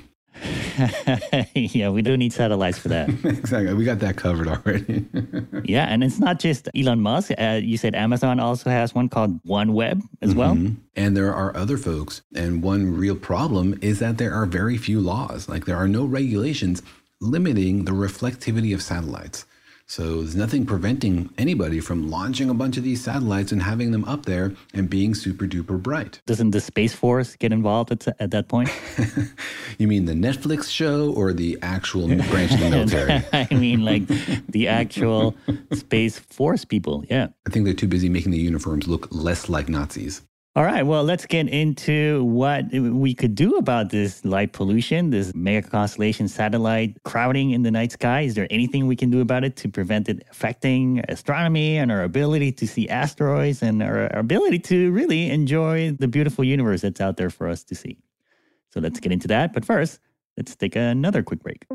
Yeah, we do need satellites for that. Exactly. We got that covered already. Yeah, and it's not just Elon Musk. Uh, you said Amazon also has one called OneWeb as well. Mm-hmm. And there are other folks. And one real problem is that there are very few laws. Like there are no regulations limiting the reflectivity of satellites. So there's nothing preventing anybody from launching a bunch of these satellites and having them up there and being super duper bright. Doesn't the Space Force get involved at, at that point? You mean the Netflix show or the actual branch of the military? I mean like the actual Space Force people, yeah. I think they're too busy making the uniforms look less like Nazis. All right, well, let's get into what we could do about this light pollution, this mega constellation satellite crowding in the night sky. Is there anything we can do about it to prevent it affecting astronomy and our ability to see asteroids and our, our ability to really enjoy the beautiful universe that's out there for us to see? So let's get into that. But first, let's take another quick break.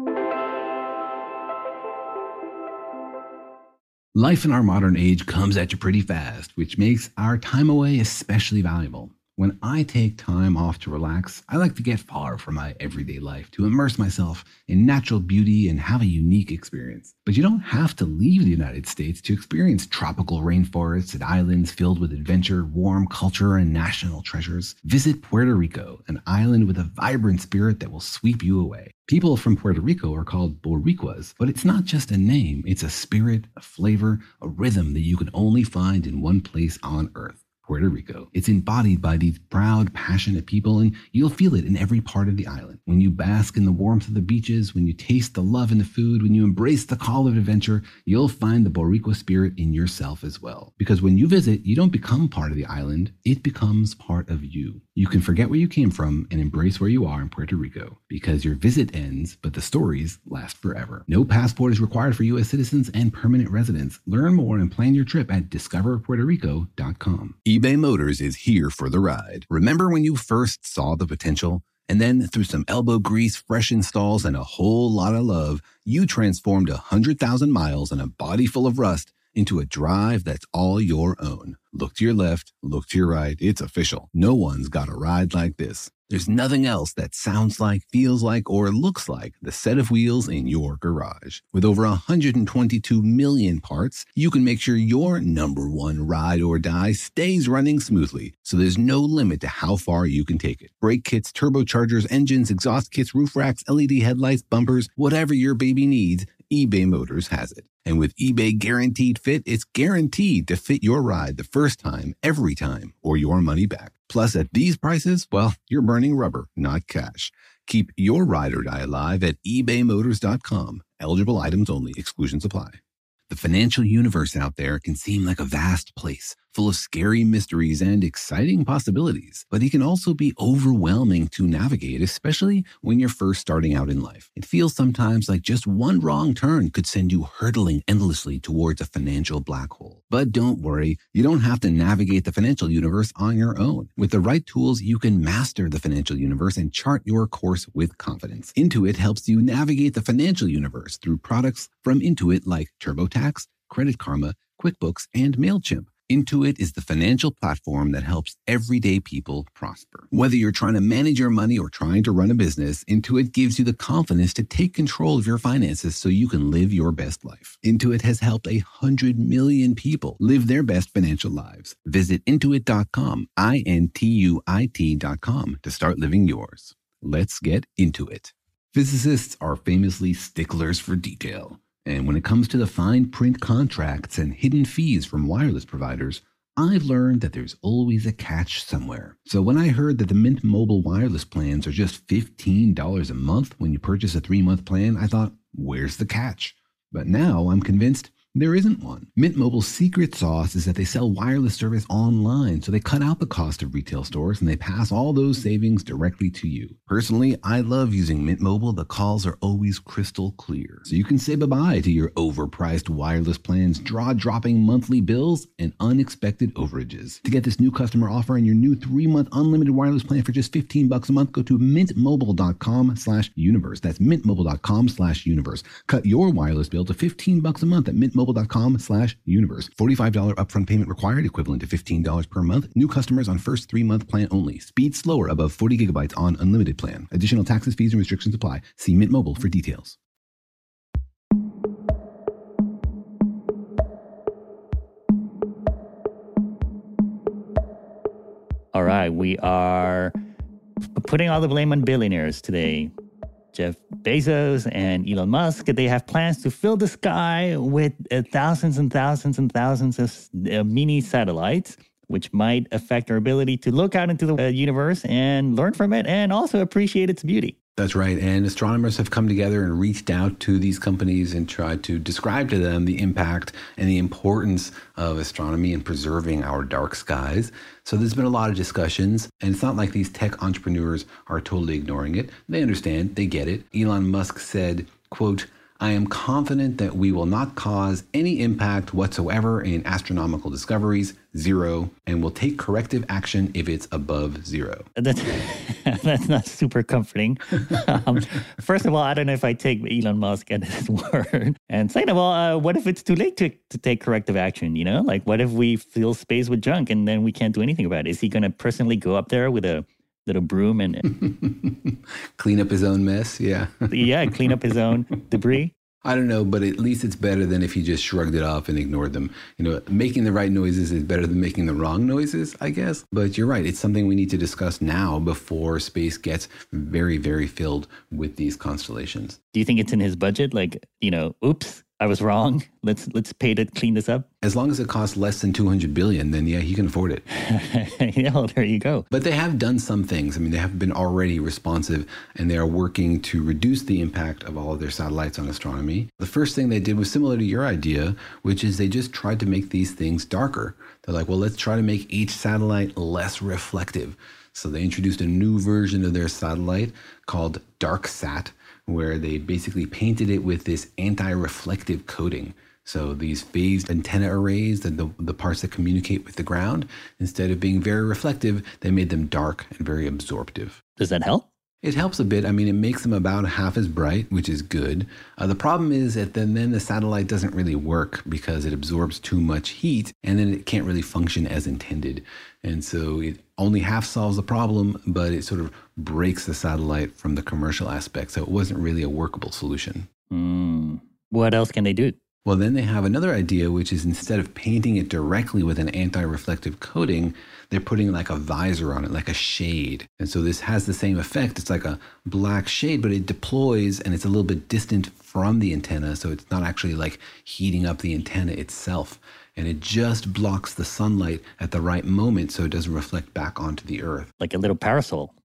Life in our modern age comes at you pretty fast, which makes our time away especially valuable. When I take time off to relax, I like to get far from my everyday life, to immerse myself in natural beauty and have a unique experience. But you don't have to leave the United States to experience tropical rainforests and islands filled with adventure, warm culture, and national treasures. Visit Puerto Rico, an island with a vibrant spirit that will sweep you away. People from Puerto Rico are called Boricuas, but it's not just a name. It's a spirit, a flavor, a rhythm that you can only find in one place on Earth. Puerto Rico. It's embodied by these proud, passionate people, and you'll feel it in every part of the island. When you bask in the warmth of the beaches, when you taste the love in the food, when you embrace the call of adventure, you'll find the Boricua spirit in yourself as well. Because when you visit, you don't become part of the island, it becomes part of you. You can forget where you came from and embrace where you are in Puerto Rico, because your visit ends, but the stories last forever. No passport is required for U S citizens and permanent residents. Learn more and plan your trip at discover puerto rico dot com. eBay Motors is here for the ride. Remember when you first saw the potential? And then through some elbow grease, fresh installs, and a whole lot of love, you transformed one hundred thousand miles and a body full of rust into a drive that's all your own. Look to your left, look to your right. It's official. No one's got a ride like this. There's nothing else that sounds like, feels like, or looks like the set of wheels in your garage. With over one hundred twenty-two million parts, you can make sure your number one ride or die stays running smoothly, so there's no limit to how far you can take it. Brake kits, turbochargers, engines, exhaust kits, roof racks, L E D headlights, bumpers, whatever your baby needs, eBay Motors has it. And with eBay Guaranteed Fit, it's guaranteed to fit your ride the first time, every time, or your money back. Plus, at these prices, well, you're burning rubber, not cash. Keep your ride or die alive at ebay motors dot com. Eligible items only. Exclusions apply. The financial universe out there can seem like a vast place, full of scary mysteries and exciting possibilities. But it can also be overwhelming to navigate, especially when you're first starting out in life. It feels sometimes like just one wrong turn could send you hurtling endlessly towards a financial black hole. But don't worry, you don't have to navigate the financial universe on your own. With the right tools, you can master the financial universe and chart your course with confidence. Intuit helps you navigate the financial universe through products from Intuit like TurboTax, Credit Karma, QuickBooks, and MailChimp. Intuit is the financial platform that helps everyday people prosper. Whether you're trying to manage your money or trying to run a business, Intuit gives you the confidence to take control of your finances so you can live your best life. Intuit has helped a hundred million people live their best financial lives. Visit intuit dot com, I N T U I T dot com to start living yours. Let's get into it. Physicists are famously sticklers for detail. And when it comes to the fine print contracts and hidden fees from wireless providers, I've learned that there's always a catch somewhere. So when I heard that the Mint Mobile wireless plans are just fifteen dollars a month when you purchase a three-month plan, I thought, where's the catch? But now I'm convinced there isn't one. Mint Mobile's secret sauce is that they sell wireless service online, so they cut out the cost of retail stores and they pass all those savings directly to you. Personally, I love using Mint Mobile. The calls are always crystal clear, so you can say bye-bye to your overpriced wireless plans, jaw-dropping monthly bills, and unexpected overages. To get this new customer offer and your new three-month unlimited wireless plan for just fifteen bucks a month, go to mintmobile.com slash universe. That's mintmobile.com slash universe. Cut your wireless bill to fifteen bucks a month at mintmobile.com slash universe. forty-five dollars upfront payment required, equivalent to fifteen dollars per month. New customers on first three-month plan only. Speed slower above forty gigabytes on unlimited plan. Additional taxes, fees, and restrictions apply. See Mint Mobile for details. All right, we are putting all the blame on billionaires today. Jeff Bezos and Elon Musk, they have plans to fill the sky with uh, thousands and thousands and thousands of uh, mini satellites, which might affect our ability to look out into the uh, universe and learn from it and also appreciate its beauty. That's right. And astronomers have come together and reached out to these companies and tried to describe to them the impact and the importance of astronomy in preserving our dark skies. So there's been a lot of discussions, and it's not like these tech entrepreneurs are totally ignoring it. They understand, they get it. Elon Musk said, quote, I am confident that we will not cause any impact whatsoever in astronomical discoveries, zero, and will take corrective action if it's above zero. That's, that's not super comforting. Um, first of all, I don't know if I take Elon Musk at his word. And second of all, uh, what if it's too late to, to take corrective action, you know? Like, what if we fill space with junk and then we can't do anything about it? Is he going to personally go up there with a little broom and clean up his own mess? Yeah. Yeah, clean up his own debris. I don't know, but at least it's better than if he just shrugged it off and ignored them. You know, making the right noises is better than making the wrong noises, I guess. But you're right. It's something we need to discuss now before space gets very, very filled with these constellations. Do you think it's in his budget? Like, you know, oops, I was wrong. Let's let's pay to clean this up. As long as it costs less than two hundred billion dollars, then yeah, he can afford it. Yeah, well, there you go. But they have done some things. I mean, they have been already responsive, and they are working to reduce the impact of all of their satellites on astronomy. The first thing they did was similar to your idea, which is they just tried to make these things darker. They're like, well, let's try to make each satellite less reflective. So they introduced a new version of their satellite called DarkSat, where they basically painted it with this anti-reflective coating. So these phased antenna arrays, the, the, the parts that communicate with the ground, instead of being very reflective, they made them dark and very absorptive. Does that help? It helps a bit. I mean, it makes them about half as bright, which is good. Uh, the problem is that then, then the satellite doesn't really work because it absorbs too much heat, and then it can't really function as intended. And so it only half solves the problem, but it sort of breaks the satellite from the commercial aspect. So it wasn't really a workable solution. Mm. What else can they do? Well, then they have another idea, which is instead of painting it directly with an anti-reflective coating, they're putting like a visor on it, like a shade. And so this has the same effect. It's like a black shade, but it deploys and it's a little bit distant from the antenna. So it's not actually like heating up the antenna itself. And it just blocks the sunlight at the right moment so it doesn't reflect back onto the earth. Like a little parasol.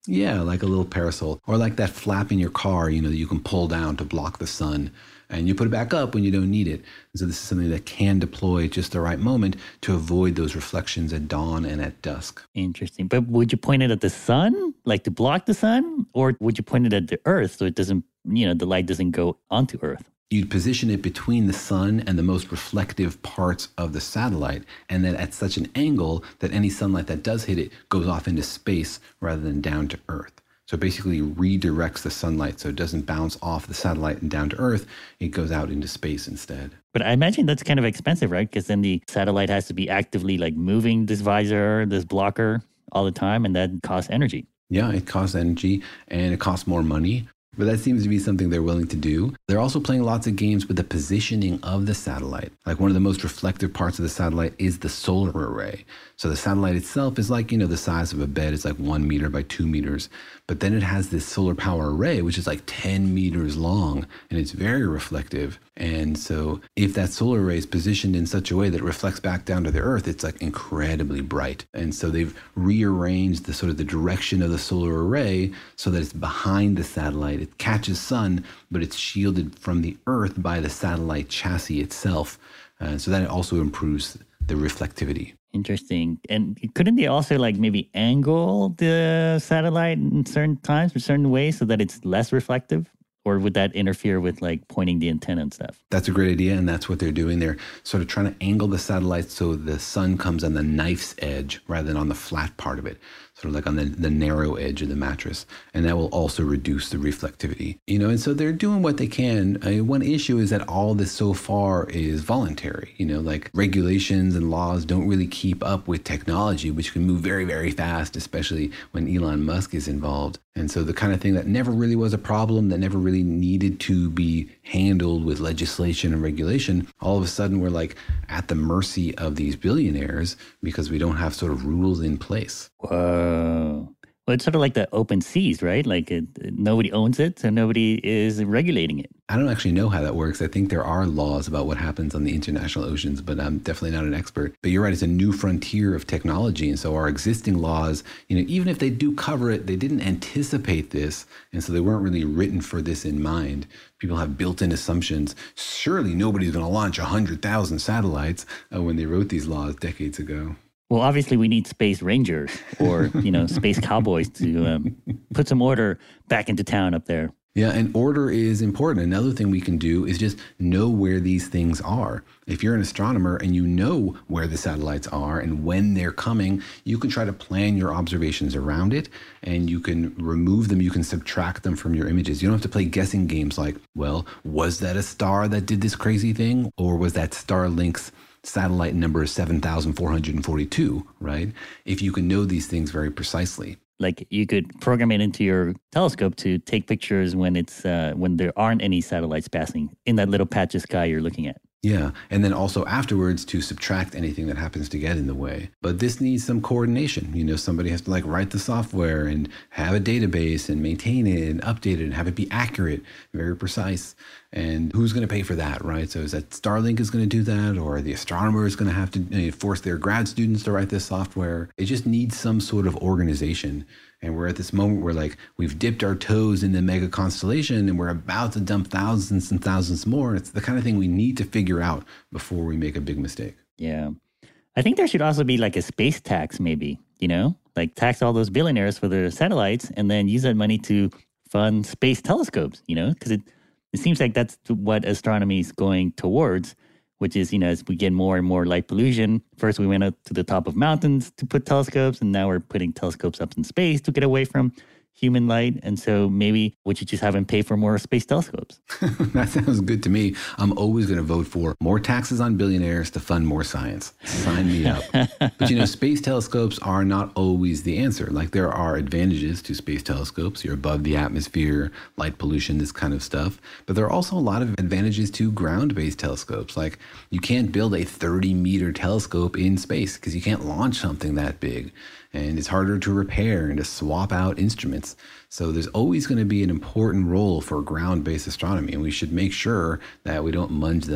Yeah, like a little parasol, or like that flap in your car, you know, that you can pull down to block the sun, and you put it back up when you don't need it. And so this is something that can deploy at just the right moment to avoid those reflections at dawn and at dusk. Interesting. But would you point it at the sun, like to block the sun, or would you point it at the Earth so it doesn't, you know, the light doesn't go onto Earth? You'd position it between the sun and the most reflective parts of the satellite, and then at such an angle that any sunlight that does hit it goes off into space rather than down to Earth. So it basically redirects the sunlight so it doesn't bounce off the satellite and down to Earth. It goes out into space instead. But I imagine that's kind of expensive, right? Because then the satellite has to be actively like moving this visor, this blocker all the time, and that costs energy. Yeah, it costs energy and it costs more money. But that seems to be something they're willing to do. They're also playing lots of games with the positioning of the satellite. Like one of the most reflective parts of the satellite is the solar array. So the satellite itself is like, you know, the size of a bed. It's like one meter by two meters. But then it has this solar power array, which is like ten meters long, and it's very reflective. And so if that solar array is positioned in such a way that it reflects back down to the Earth, it's like incredibly bright. And so they've rearranged the sort of the direction of the solar array so that it's behind the satellite. It catches sun, but it's shielded from the Earth by the satellite chassis itself. Uh, so that it also improves the reflectivity. Interesting. And couldn't they also like maybe angle the satellite in certain times or certain ways so that it's less reflective? Or would that interfere with like pointing the antenna and stuff? That's a great idea, and that's what they're doing. They're sort of trying to angle the satellite so the sun comes on the knife's edge rather than on the flat part of it, sort of like on the, the narrow edge of the mattress. And that will also reduce the reflectivity. You know, and so they're doing what they can. Uh, one issue is that all this so far is voluntary. You know, like regulations and laws don't really keep up with technology, which can move very, very fast, especially when Elon Musk is involved. And so the kind of thing that never really was a problem, that never really needed to be handled with legislation and regulation, all of a sudden we're like at the mercy of these billionaires because we don't have sort of rules in place. Whoa. Well, it's sort of like the open seas, right? Like it, nobody owns it, so nobody is regulating it. I don't actually know how that works. I think there are laws about what happens on the international oceans, but I'm definitely not an expert. But you're right, it's a new frontier of technology. And so our existing laws, you know, even if they do cover it, they didn't anticipate this. And so they weren't really written for this in mind. People have built-in assumptions. Surely nobody's going to launch one hundred thousand satellites uh, when they wrote these laws decades ago. Well, obviously, we need space rangers or, you know, space cowboys to um, put some order back into town up there. Yeah, and order is important. Another thing we can do is just know where these things are. If you're an astronomer and you know where the satellites are and when they're coming, you can try to plan your observations around it, and you can remove them, you can subtract them from your images. You don't have to play guessing games like, well, was that a star that did this crazy thing? Or was that Starlink's satellite number is seven thousand four hundred forty-two, right? If you can know these things very precisely. Like you could program it into your telescope to take pictures when it's uh, when there aren't any satellites passing in that little patch of sky you're looking at. Yeah, and then also afterwards to subtract anything that happens to get in the way. But this needs some coordination. You know, somebody has to like write the software and have a database and maintain it and update it and have it be accurate, very precise. And who's going to pay for that, right? So is that Starlink is going to do that, or the astronomer is going to have to you know, force their grad students to write this software? It just needs some sort of organization. And we're at this moment where like we've dipped our toes in the mega constellation and we're about to dump thousands and thousands more. It's the kind of thing we need to figure out before we make a big mistake. Yeah. I think there should also be like a space tax maybe, you know, like tax all those billionaires for their satellites and then use that money to fund space telescopes, you know, because it, it seems like that's what astronomy is going towards, which is, you know, as we get more and more light pollution, first we went up to the top of mountains to put telescopes, and now we're putting telescopes up in space to get away from human light. And so maybe we should just have them pay for more space telescopes. That sounds good to me. I'm always going to vote for more taxes on billionaires to fund more science. Sign me up. But, you know, space telescopes are not always the answer. Like there are advantages to space telescopes. You're above the atmosphere, light pollution, this kind of stuff. But there are also a lot of advantages to ground-based telescopes. Like you can't build a thirty meter telescope in space because you can't launch something that big. And it's harder to repair and to swap out instruments. So there's always going to be an important role for ground-based astronomy, and we should make sure that we don't munge that up.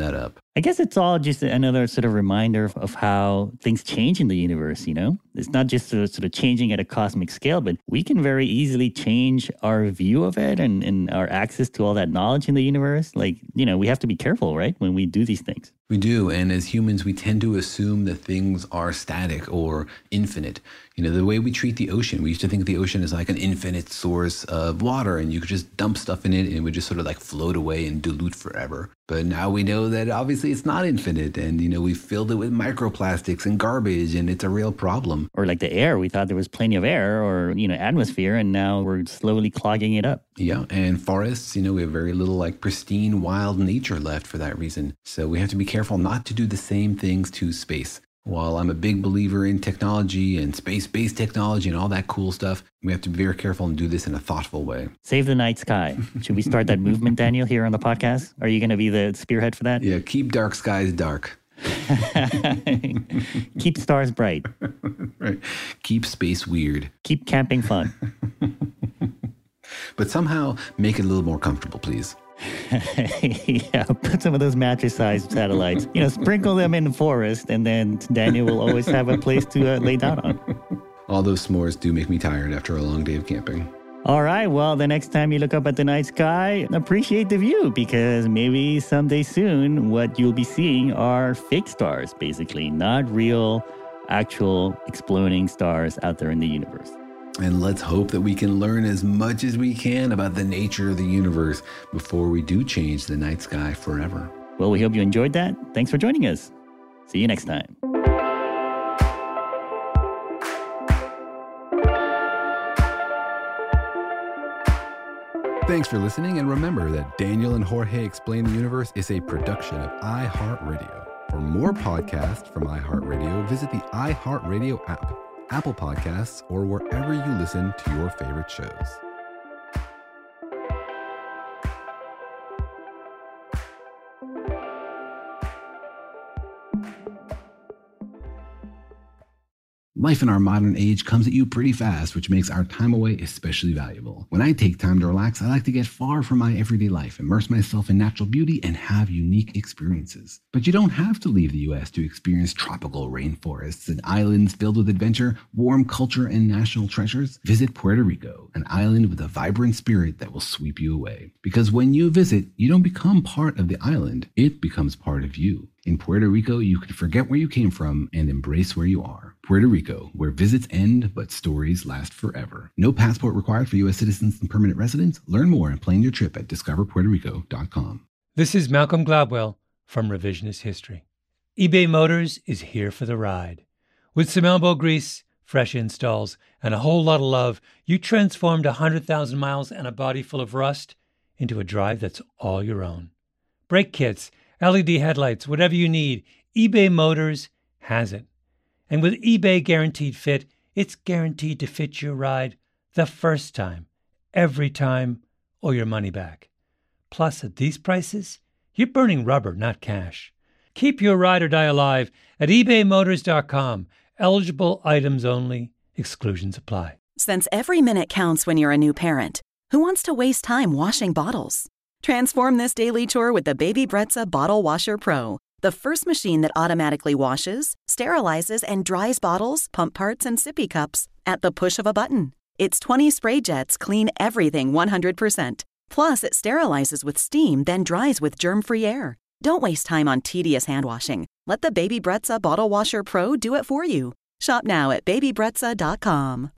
I guess it's all just another sort of reminder of, of how things change in the universe, you know? It's not just sort of, sort of changing at a cosmic scale, but we can very easily change our view of it and, and our access to all that knowledge in the universe. Like, you know, we have to be careful, right, when we do these things. We do. And as humans, we tend to assume that things are static or infinite. You know, the way we treat the ocean, we used to think of the ocean as like an infinite source of water and you could just dump stuff in it and it would just sort of like float away and dilute forever. But now we know that obviously it's not infinite and, you know, we filled it with microplastics and garbage and it's a real problem. Or like the air, we thought there was plenty of air or, you know, atmosphere and now we're slowly clogging it up. Yeah, and forests, you know, we have very little like pristine wild nature left for that reason. So we have to be careful not to do the same things to space. While I'm a big believer in technology and space-based technology and all that cool stuff, we have to be very careful and do this in a thoughtful way. Save the night sky. Should we start that movement, Daniel, here on the podcast? Are you going to be the spearhead for that? Yeah, keep dark skies dark. Keep stars bright. Right. Keep space weird. Keep camping fun. But somehow make it a little more comfortable, please. Yeah, put some of those mattress-sized satellites, you know, sprinkle them in the forest, and then Daniel will always have a place to uh, lay down on. All those s'mores do make me tired after a long day of camping. All right, well, the next time you look up at the night sky, appreciate the view, because maybe someday soon what you'll be seeing are fake stars, basically, not real, actual exploding stars out there in the universe. And let's hope that we can learn as much as we can about the nature of the universe before we do change the night sky forever. Well, we hope you enjoyed that. Thanks for joining us. See you next time. Thanks for listening, and remember that Daniel and Jorge Explain the Universe is a production of iHeartRadio. For more podcasts from iHeartRadio, visit the iHeartRadio app, Apple Podcasts, or wherever you listen to your favorite shows. Life in our modern age comes at you pretty fast, which makes our time away especially valuable. When I take time to relax, I like to get far from my everyday life, immerse myself in natural beauty, and have unique experiences. But you don't have to leave the U S to experience tropical rainforests and islands filled with adventure, warm culture, and national treasures. Visit Puerto Rico, an island with a vibrant spirit that will sweep you away. Because when you visit, you don't become part of the island, it becomes part of you. In Puerto Rico, you can forget where you came from and embrace where you are. Puerto Rico, where visits end, but stories last forever. No passport required for U S citizens and permanent residents. Learn more and plan your trip at discover puerto rico dot com. This is Malcolm Gladwell from Revisionist History. eBay Motors is here for the ride. With some elbow grease, fresh installs, and a whole lot of love, you transformed one hundred thousand miles and a body full of rust into a drive that's all your own. Brake kits, L E D headlights, whatever you need, eBay Motors has it. And with eBay Guaranteed Fit, it's guaranteed to fit your ride the first time, every time, or your money back. Plus, at these prices, you're burning rubber, not cash. Keep your ride or die alive at ebay motors dot com. Eligible items only. Exclusions apply. Since every minute counts when you're a new parent, who wants to waste time washing bottles? Transform this daily chore with the Baby Brezza Bottle Washer Pro, the first machine that automatically washes, sterilizes, and dries bottles, pump parts, and sippy cups at the push of a button. Its twenty spray jets clean everything one hundred percent. Plus, it sterilizes with steam, then dries with germ-free air. Don't waste time on tedious hand washing. Let the Baby Brezza Bottle Washer Pro do it for you. Shop now at baby brezza dot com.